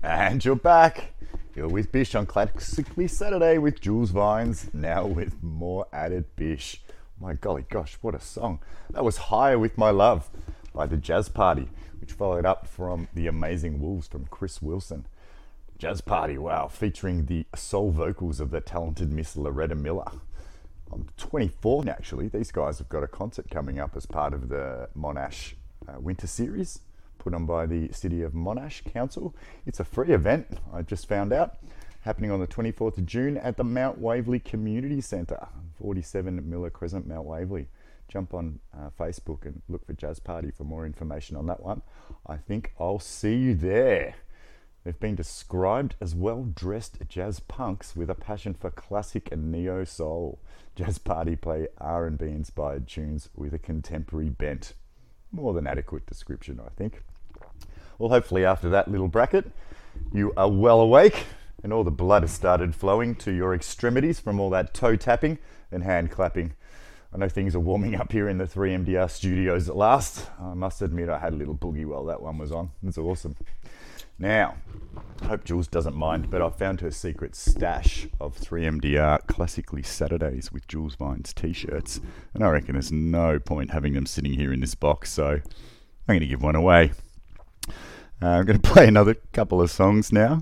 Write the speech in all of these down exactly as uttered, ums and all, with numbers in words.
And you're back. You're with Bish on Classically Saturday with Jules Vines, now with more added Bish. My golly gosh, what a song. That was Higher With My Love by the Jazz Party, which followed up from The Amazing Wolves from Chris Wilson. Jazz Party, wow, featuring the soul vocals of the talented Miss Loretta Miller. On the twenty-fourth, actually, these guys have got a concert coming up as part of the Monash uh, Winter Series, put on by the City of Monash Council. It's a free event, I just found out, happening on the twenty-fourth of June at the Mount Waverley Community Centre, forty-seven Miller Crescent, Mount Waverley. Jump on uh, Facebook and look for Jazz Party for more information on that one. I think I'll see you there. They've been described as well-dressed jazz punks with a passion for classic and neo-soul. Jazz Party play R and B inspired tunes with a contemporary bent. More than adequate description, I think. Well, hopefully after that little bracket, you are well awake and all the blood has started flowing to your extremities from all that toe tapping and hand clapping. I know things are warming up here in the three M D R studios at last. I must admit I had a little boogie while that one was on. It's awesome. Now, I hope Jules doesn't mind, but I found her secret stash of three M D R Classically Saturdays with Jules Vines t-shirts, and I reckon there's no point having them sitting here in this box, so I'm going to give one away. Uh, I'm going to play another couple of songs now,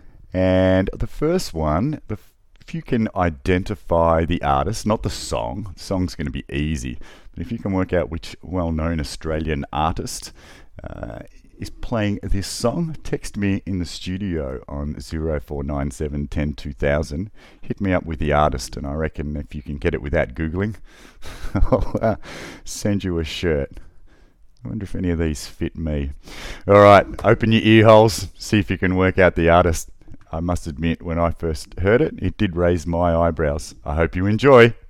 and the first one, the, if you can identify the artist, not the song, the song's going to be easy, but if you can work out which well-known Australian artist uh, is playing this song, text me in the studio on zero four nine seven one zero two thousand. Hit me up with the artist, and I reckon if you can get it without Googling, I'll uh, send you a shirt. I wonder if any of these fit me. Alright, open your ear holes, see if you can work out the artist. I must admit, when I first heard it, it did raise my eyebrows. I hope you enjoy.